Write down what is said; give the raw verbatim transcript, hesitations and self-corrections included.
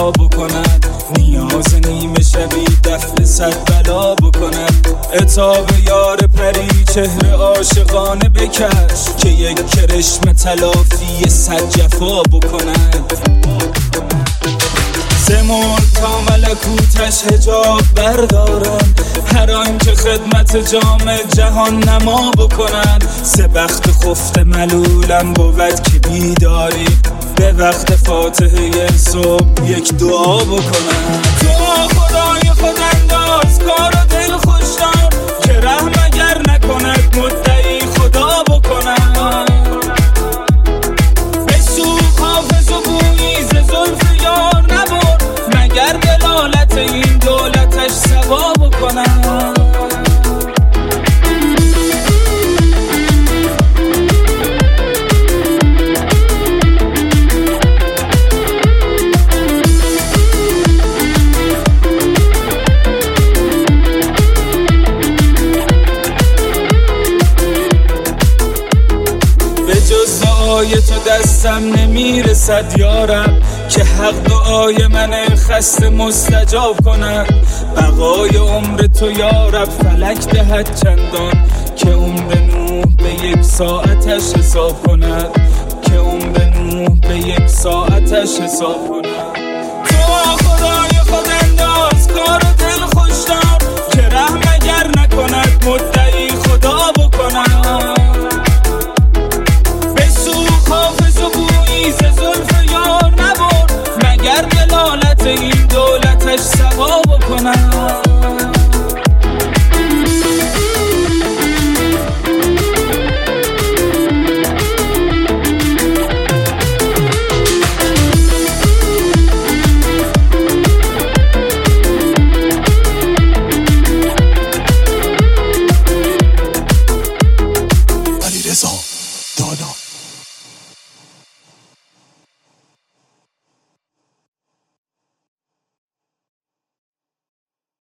صفا بکند، نیاز نیمه شبی دفع صد بلا بکند. عتاب یار پری چهره عاشقانه بکش، که یک کرشم تلافی صد جفا بکند. زمون تا ملکوتش حجاب بردارم، هر آن که خدمت جام جهان نما بکند. سه بخت خفت ملولم بود که بیداری، به وقت فاتحه صبح یک دعا بکنند. دعا خدای خود انداز کار و دل خوش دار، که رحم اگر نکند مدعی خدا بکنند. بسوخ حافظ و بویی ز زلف یار نبرد، مگر دلالت این دولتش سوا بکنند. دعای تو دستم نمیرسد یارب، که حق دعای من خسته مستجاب کند. بقای عمر تو یارب فلک دهد چندان، که عمر نوح به یک ساعتش حساب کند، که عمر نوح به یک ساعتش حساب کند. دعا خدای خود انداز کار و دل خوش دار، که رحم اگر نکند مدعی خدا بکند. ز زلف یار نبرد، مگر دلالت این دولتش سوا بکنند.